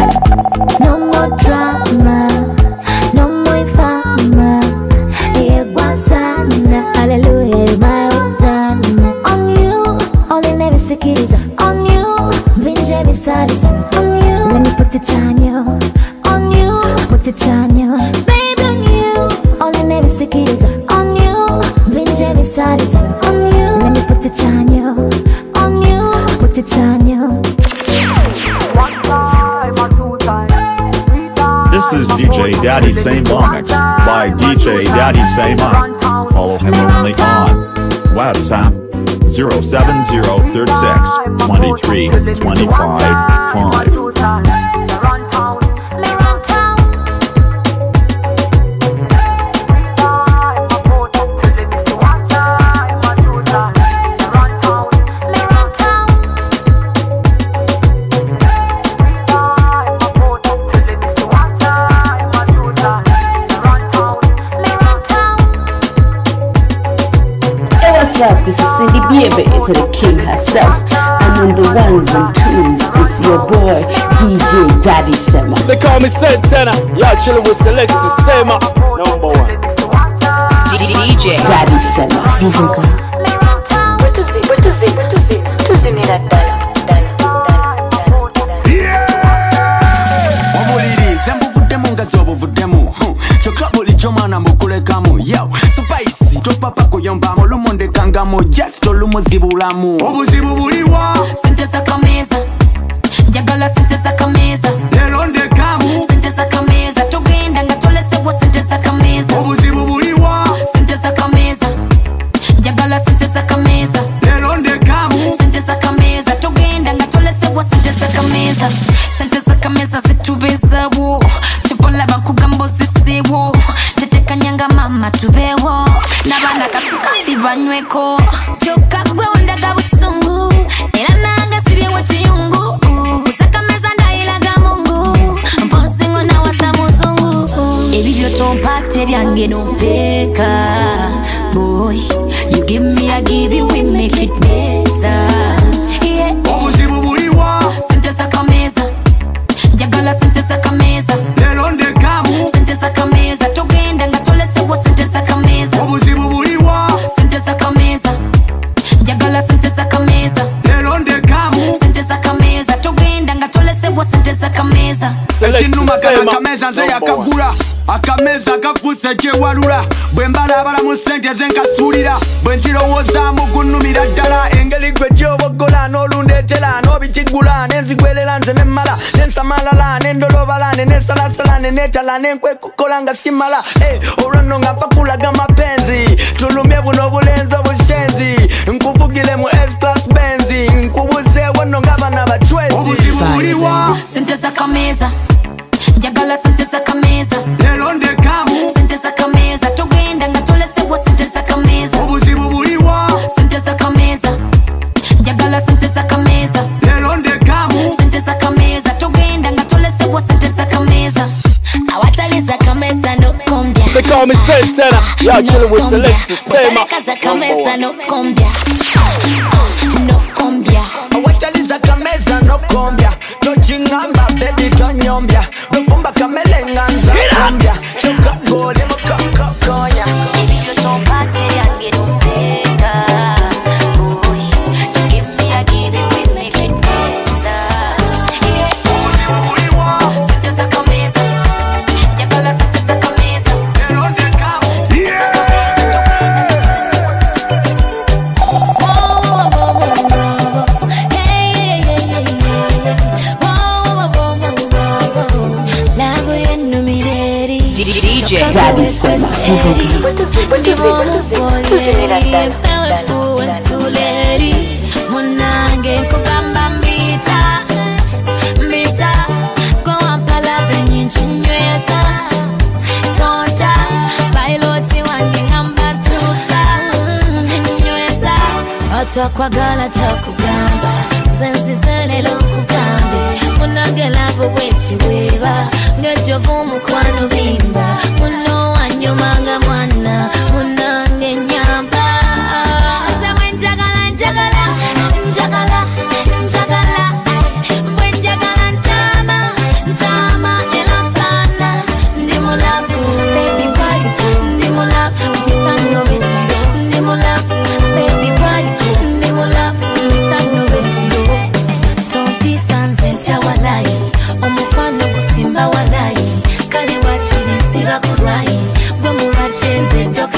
No more drama, no more fama. Here Guasana, hallelujah, my Hosanna. daddy's on you. Let me put it on you, on you. Put it on you. One time or two times, three times. This is D J Daddy Sama mix by D J Daddy Sama. Follow him only on WhatsApp zero seven zero three six two three two five five. What's up? This is Cindy Biebe to the king herself. And on the ones and twos, it's your boy D J Daddy Sama. They call me Santana. Y'all chillin' with Selector Sama. Number one. D J Daddy Sama. Just olumuzibulamu obuzibu buliwa sente za kameza njagala sente za kameza lero ndekamu sente za kameza tugenda nga tolesebwa sente za kameza obuzibu buliwa sente za kameza njagala sente za kameza lero ndekamu sente za kameza tugenda nga tolesebwa sente za kameza sente za kameza zitubezawo tuvola bankugamba ozisiwo tetekanyanga mama tubewo nabana kasukali banyweko kyokka gwe ondaga busungu era nange sibyewo kiyungu sakameza ndayilaga mungu mposingo nawasa muzungu ebibyo tompate byange nompeeka boy you give me I give you we make it better yeah. Obuzibu buliwa sente za kameza njagala sente za kameza lero ndekamu sente za kameza tugenda nga tolesebwa sente za kameza obuzibu buliwa sente za kameza njagala sente za kameza lero ndekamu sente za kameza tugenda nga tolesebwa sente za kameza ekinuma kana kameza nze yakagula akameza kafuuse kyewalula bwe mbalabala mu sente zenkasuulira bwe nkirowoozaamu gunnumira ddala engeri gwe gyobogola n'olundeetera n'obikigula nenzigwerera nze nemmala nensamalala nendolobala nenesalasala neneetala nenkwekokola nga simala olwo nno nga nfa kulaga mapenzi tulumye buno obulenzi obushenzi nkuvugire mu S-Class Benzi nkubuzeewo nno ng'abaana bacwezi obuzibu buliwa sente za kameza njagala sente za kameza lero ndekamu sente za kameza tugenda nga tolesebwa sente za kameza obuzibu buliwa sente za kameza njagala sente za kameza lero ndekamu sente za kameza tugenda nga tolesebwa sente za kameza awatali za kameza no kombya They call me Santana. Y'all chillin' with Selector Sama. za kameza no kombya no kombya awatali za kameza no kombya tochingamba baby tonyombya befumba kamele nganza kombya choka gole makakonya ebibyo tompate byange nompeeka boy you give me I give you we make it better obuzibu buliwa sente za kameza njagala sente za kameza lero ndekamu D J Daddy Sama. munange nkugamba mbita mbita gwe wampala venyinji nyweza tonta bailoti wange ngamba tusa nyweza atakwagala takugamba zenzizanelo nkugambe munange lavo bwekiweeba ngejjovu mukwano bimba muno wanyumanga mwana munange nyamba zemwe njagala njagala njagala njagala bwe njagala ntama ntama era mpana ndi mulavu baby boy ndi mulavu misanyo bekiro ndi mulavu baby boy ndi mulavu misanyo bekiro tontisanze ntya walayi omukwano gusimba walayi kale wakiri nsiba kulwayi gwe mulwadde nze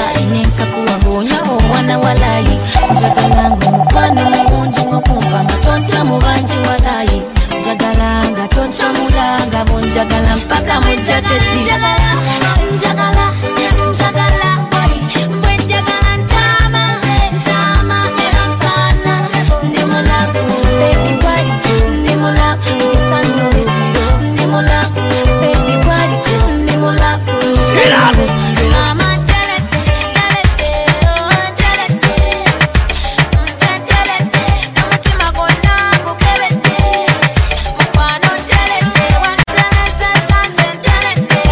inenka kuwabonya wana walayi njagalanga mukwane mulungi ngokumva matonta mubanji walayi njagalanga tonta mulanga bonjagala mpaka mujaketi njagala njagala njagala bwenjagala ntama ntama erankana ndi mulafu baby wali ndi mulafu sanyoletiro ndi mulafu baby wali ndi mulafu mama telete telete oh telete msa telete namutima gonna gukebete mukwano telete wantelese sanse telete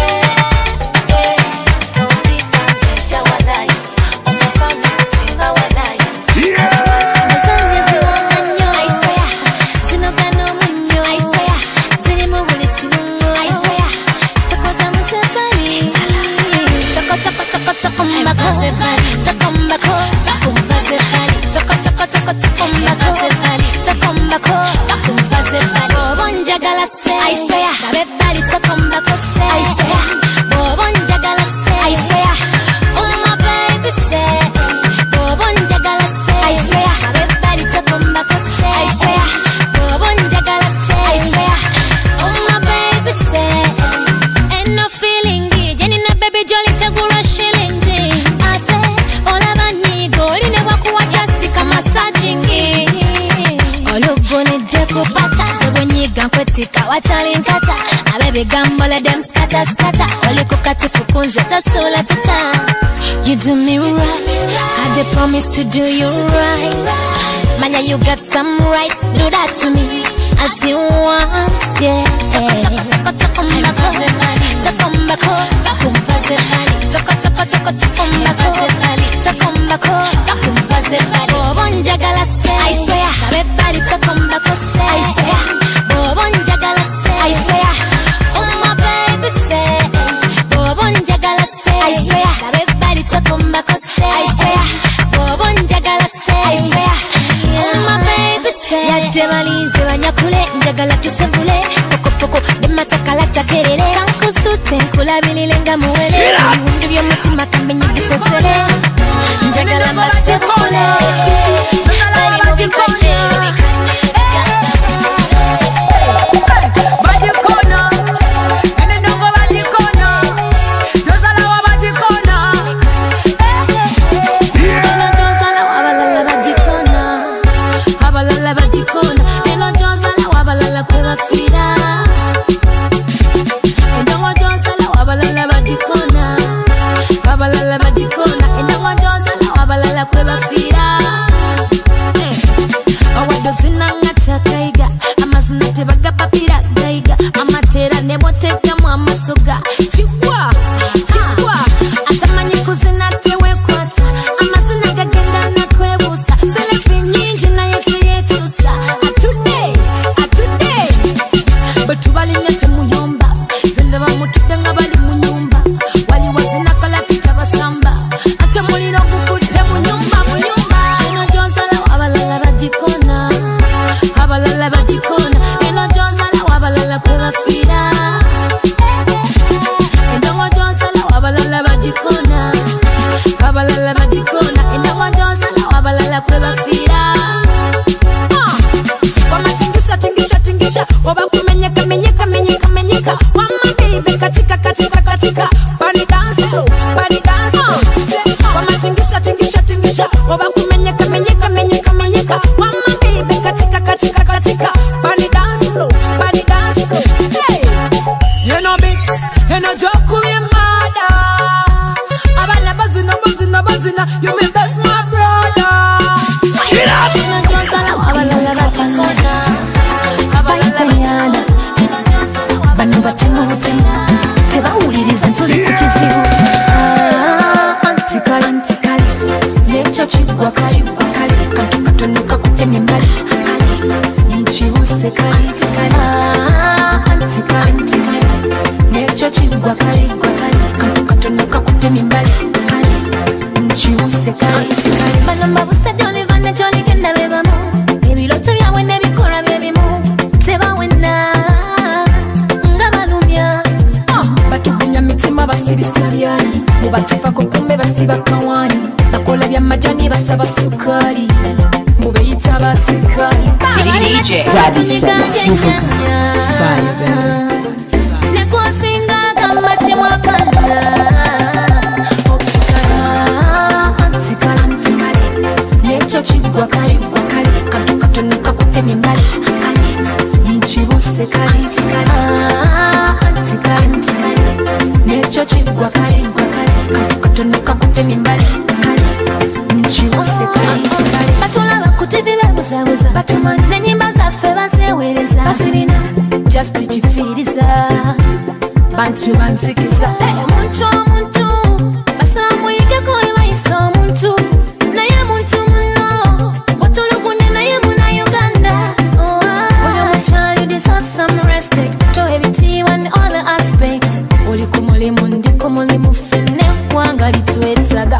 ndisanze chawalayi omukano kusinga walayi Nasanya ziwamanyo aisaya zinogano munyo aisaya zirimu buli kirungo aisaya tokoza musefali toko toko toko toko mbako sefali toko mbako bakumva sefali toko toko toko toko mbako sefali toko mbako bakumva sefali bonjagala se aisaya nabebali toko mbako se aisaya bonjagala se aisaya oh my baby se bonjagala se aisaya nabebali toko mbako se aisaya bonjagala se aisaya oh my baby se ain't no feeling jenny na baby jolly tegura shilling ate olaba nyigo line wakuwa just kama massaging olugone deko pata sebonyiga nkwetika watalinkata abebe gambola dem skata skata olikukatifu kunze tosula tuta you do me right I did promise to do you right manya you got some rights do that to me as you want yeah toko toko toko toko mbako toko mbako bakumva sefali toko toko toko toko mbako sefali toko mbako bakumva sefali bonjagala se I swear nabebali toko mbako se I swear bonjagala se I swear oh my baby se bonjagala se I swear nabebali toko mbako se I swear bonjagala se I swear oh my baby se yate malize banyakule njagala tusevule poko poko dematakala takerere kankusute nkulabilile nga muwele ibintu by'omutima kambenyigisesele njagala mbasebule bali mu bikadde bikadde bagikona ene ndongo bagikona tozala wa bagikona eno tozala wabalala bagikona abalala bagikona eno tozala wabalala kwe bafira endongo tozala wabalala bagikona wabalala bagikona endongo tozala wabalala kwe bafira awado sinanga chakaiga amazina tebagapapira gaiga amatera neboteka mu amasoga chikwa chikwa atamanyi kuzina tewekwasa amazina gagenda nakwebusa selefi nyingi naye teyekyusa atude atude betubalinye temuyomba zende bamutudde nga bali mu nyumba wali wazina kala titabasamba ate muliro gukudde mu nyumba mu nyumba eno gyozala wabalala bagikona abalala bagikona eno gyozala wabalala kwe bafira endongo gyozala wabalala bagikona abalala bagikona endongo gyozala wabalala kwe bafira wamatingisha tingisha tingisha oba kumenyeka menyeka menyeka menyeka wama baby katika katika katika bani dance bani dance wamatingisha tingisha tingisha oba kumenyeka menyeka menyeka menyeka wama baby katika katika katika bani dance bani dance hey you know beats you know joke me mada abana bazina bazina bazina you me best my brother get up abalala bakikona abalala bano batemutema tebawuliriza ntuli ku kizibu antikale antikale nekyo kigwa kigwa kale kantu katono kakutemye mbali nkibuse kale antikale antikale antikale nekyo kigwa kigwa kale kantu katono kakutemye mbali nkibuse kale kawani nakola bya majani basaba sukari mubeyita basikari D J Daddy Sema fire baby nekusinga kama chimwakana okikara antikala antikale necho chigwa kachigwa kale katukatoneka kutemi mbali kale nchibuse kale antikala antikala antikale necho chigwa kachigwa kale katukatoneka kutemi mbali kale nchibuse kale antikale batula bakutibi bebuzabuza batuma nenyimba zaffe bazewereza basirina just chifiriza bantu bansikiza omuntu omuntu basala muyige kuli bayisa omuntu naye muntu muno watulugune naye muna Uganda oyo mashali deserve some respect to ebitiibwa in all the aspects oli ku mulimu ndi ku mulimu ffenne eggwanga litwetaaga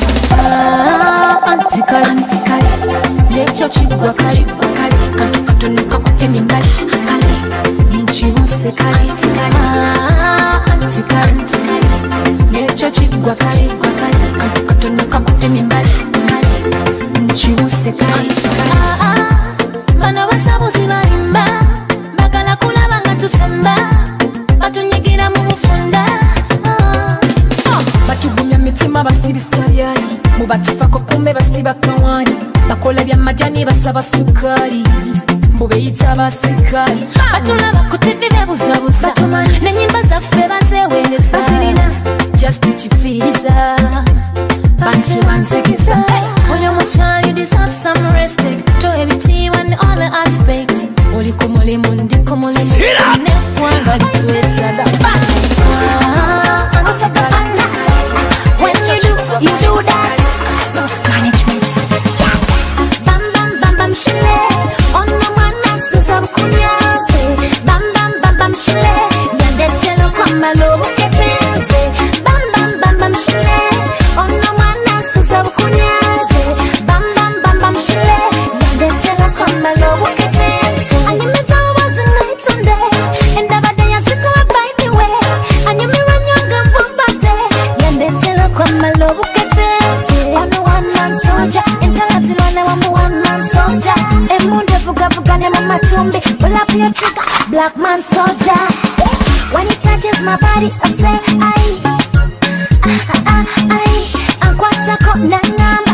antikale antikale nekyo kiggwa kakiggwa kale kantu katonoka kutemi mbali kale nchibuse kale antikale antikale nekyo kiggwa kakiggwa kale kantu katonoka kutemi mbali kale nchibuse kale bano basabuzi balimba bagala kulaba nga tusemba batunyigira mu bufunda batugumya mitima basibisa byali mubatufako kume basiba kawani bakola bya majani basaba sukari mbubeyita basikari batulaba ku T V bebuzabuza nenyimba zaffe bazewereza basirina just chifiriza bantu bansikiza oyo mukyali deserve some respect to ebitiibwa in all the aspects oli ku mulimu ndi ku mulimu neggwanga litwetaaga when you do, you do that management bam bam bam bam shile ono mwana suza bukunyaze bam bam bam bam shile yandetelo kwa malobo ketenze bam bam bam bam shile ono mwana suza bukunyaze bam bam bam bam shile yandetelo kwa malobo ketenze anyimeza wazi night and day and abade yazikuwa by the way anyimira nyonga mbubate yandetelo kwa malobo ketenze ono one man soldier intalazilwane wamu one man soldier emunde vuga vuga ne mama tumbi pull up your trigger black man soldier when he touches my body I say aye ah ah ah aye ankwata ko nangamba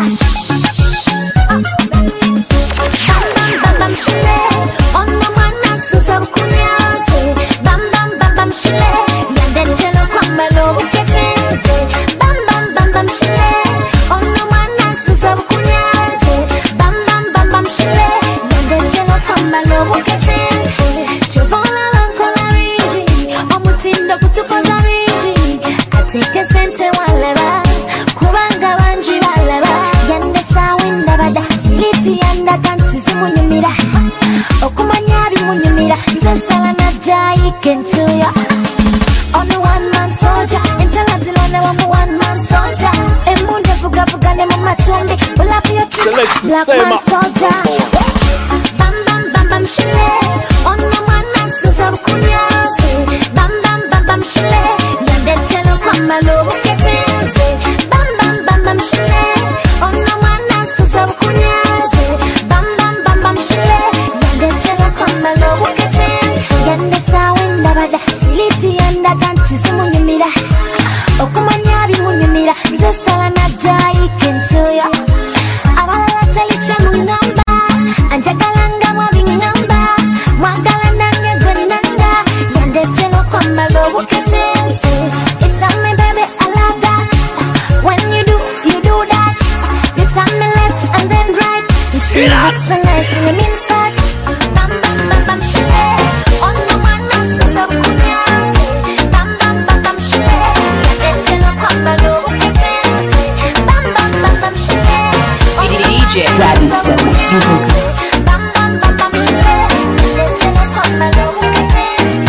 bam bam bam bam shile ono mwana suza bukunyaze bam bam bam bam shile yandetelo kwa malobo ketenze bam bam bam bam shile ono mwana suza bukunyaze bam bam bam bam shile yandetelo kwa malobo ketenze chovola bankola bingi omutindo kutukoza bingi ateke sente waleba kubanga bangi baleba yandesa windabada siliti yanda kanti zimunyumira okumanya bimunyumira nze sala najayi kentuya ono one man soldier intalazilwane wamu one man soldier emunde vuga vuga ne mama tumbi pull up your trigger black man soldier bam bam bam bam shile ono mwana suza bukunyaze bam bam bam bam shile yandetelo kwa malobo ketenze bam bam bam bam shile ono mwana suza bukunyaze bam bam bam bam shile yandetelo kwa malobo ketenze yandesa windabada siliti yanda kanti zimunyumira okumanya bimunyumira nze sala najayi kentuya abalala telice munamba anjagalanga mwabingamba mwagala nange gwenanga yandetelo kwa malobo ketenze it's on me baby I love that when you do you do that you tell me left and then right you see it's a nice in the mean spot bam bam bam bam shile ono mwana suza bukunyaze bam bam bam bam shile yandetelo kwa malobo ketenze bam bam bam bam shile D J Daddy Sema bam bam bam bam shile yandetelo kwa malobo ketenze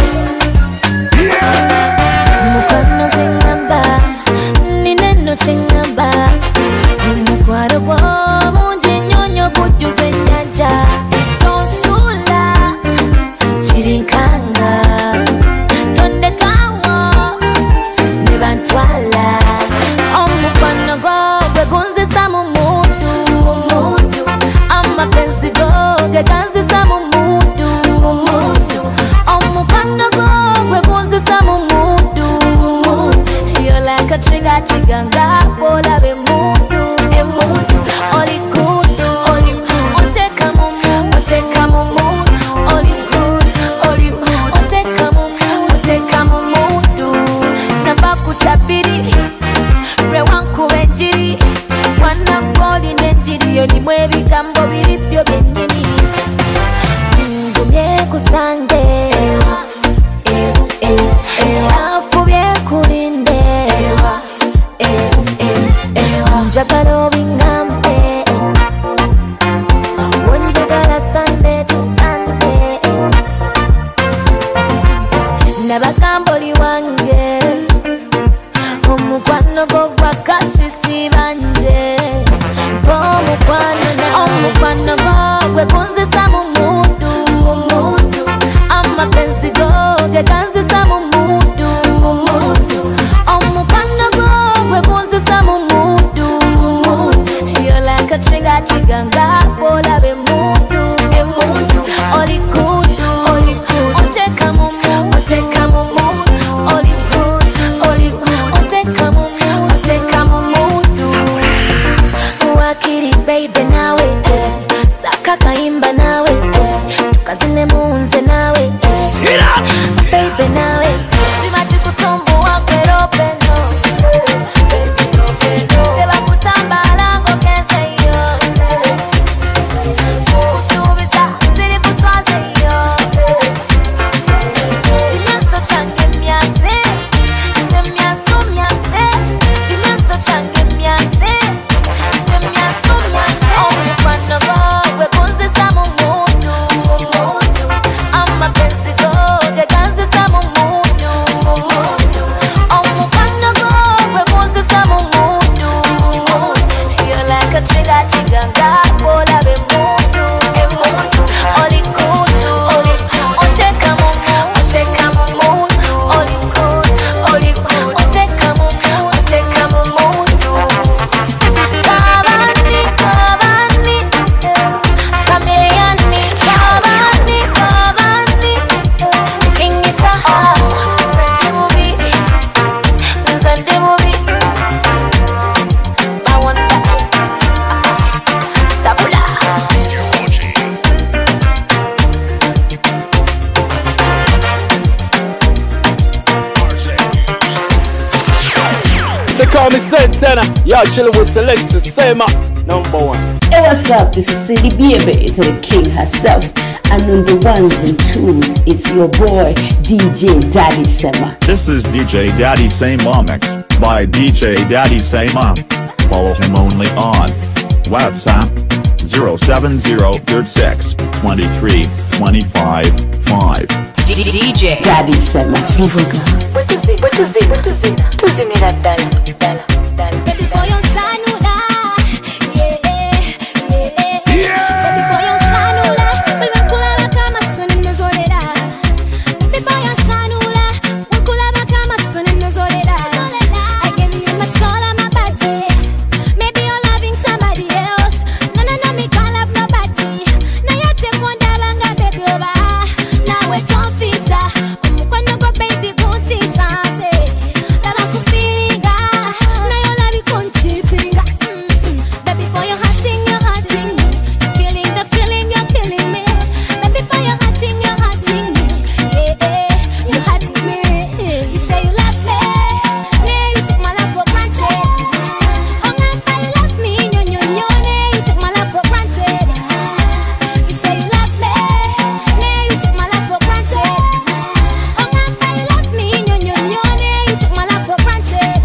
mukono zengamba nineno chengamba umukwaro gwo munje nyonyo kujuze nyanja tosula chirinkanga tondekawo nebantwala omukwano gwo gwe njagala obingambe onjagala Sunday to Sunday nabagamba oli wange omukwano gwo gwa kashisi banje omukwano omukwano gwo gwe kunzisa mu mundu mu mundu amapenzi go ge kanzisa mu mundu mu mundu omukwano gwo gwe kunzisa mu mundu mu mundu you're like a trigger trigger ngabola be mundu e mundu oli kudu oli kudu oteka mu mundu oteka mu mundu oli kudu oli kudu oteka mu mundu oteka mu mundu wakiri baby nawe eh. Saka kaimba nawe eh. Tukazine munze nawe eh. Baby nawe chima chikusomboa kwero peno baby no peno teba kutambala ngo kense yo kusubisa siri kuswaze yo chimyaso change myase semyaso myase chimyaso change myase semyaso myase omukwano gwe kunzisa mu mundu mu mundu amapenzi go ge kanzisa mu mundu mu mundu omukwano gwe kunzisa mu mundu mu mundu you're like a trigger trigger ngabola be mundu e mundu oli kudu oli oteka mu mundu oteka mu mundu oli kudu oli kudu oteka mu mundu oteka mu mundu kabani kabani kameyani kabani kabani kingisa nzande mubi nzande mubi bawanda sabula They call me Santana. Y'all chillin' with Selector Sema, number one. Hey, what's up? This is Cindy Biebe to the king herself. And on the ones and twos, it's your boy, D J Daddy Sema. This is D J Daddy Sema Mix by D J Daddy Sema. Follow him only on WhatsApp zero seven zero thirty-six twenty-three twenty-five five. D J Daddy Sema. What is it? What is it? What is it? Tuzi ni la dala, dala, dala. baby boy on sanula yeah yeah yeah baby boy on sanula ulakula kama soni nozolera baby boy on sanula ulakula kama soni nozolera I gave you my soul and my body maybe you're loving somebody else no no no me call up nobody na yote konda banga baby oba na we don't fit omukwano go baby gunti sante laba kufiga na yo labi conchitinga baby boy you're hurting you're hurting me feeling the feeling you're killing me baby boy you're hurting you're hurting me yeah yeah you're hurting me you say you love me yeah you take my love for granted oh ngamba you love me nyo nyo nyo yeah you take my love for granted you say you love me yeah you take my love for granted oh ngamba you love me nyo nyo nyo yeah you take my love for granted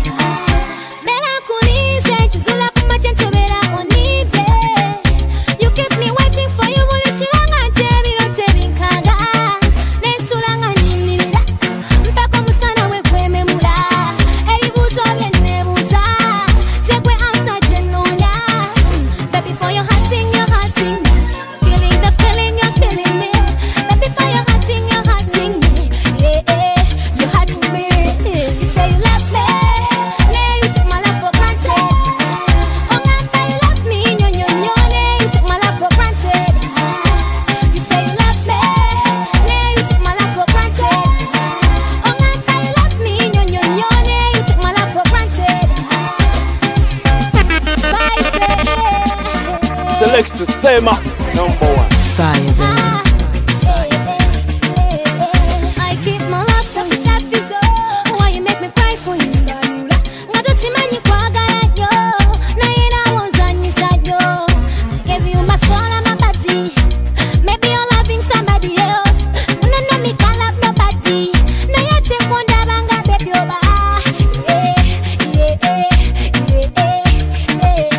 bela kunize chizula kuma chentobera onibe you keep me waiting for you buli chiranga tebiro tebinkanga nesulanga nyinira mpaka musana we kwememula ebibuzo byenebuza sekwe answer genonya baby boy you're hurting you're hurting me feeling the feeling you're feeling me baby boy you're hurting you're hurting me yeah yeah you're hurting me you say you love me yeah you take my love for granted oh ngamba you love me nyo nyo nyo yeah you take my love for granted you say you love me yeah you take my love for granted oh ngamba you love me nyo nyo nyo yeah you take my love for granted spicy Selector Sema, number one. Fire, baby. I keep my love so happy so why you make me cry for you sanula ngato chimanyi kwagala yo na ina wonzanyi sayo I gave you my soul and my body maybe you're loving somebody else no no me can't love nobody na yate konda banga baby oba yeah yeah yeah yeah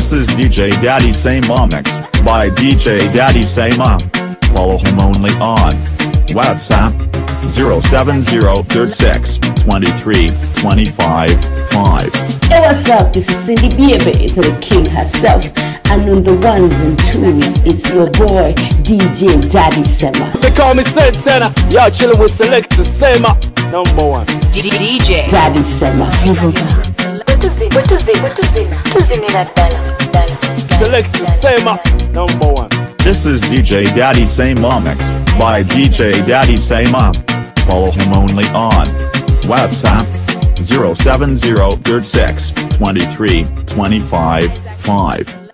This is D J Daddy Sama mix by D J Daddy Sama. Follow him only on WhatsApp zero seven zero three six two three two five five. Hey, what's up? This is Cindy Baby to the king herself. And on the ones and twos, it's your boy D J Daddy Sama. They call me Santana. Y'all chilling with Selector Sama. Number one. D J Daddy Sama. Selector Sama. Number one. This is D J Daddy Sama mix by D J Daddy Sama. Follow him only on WhatsApp zero seven zero three six two three two five five.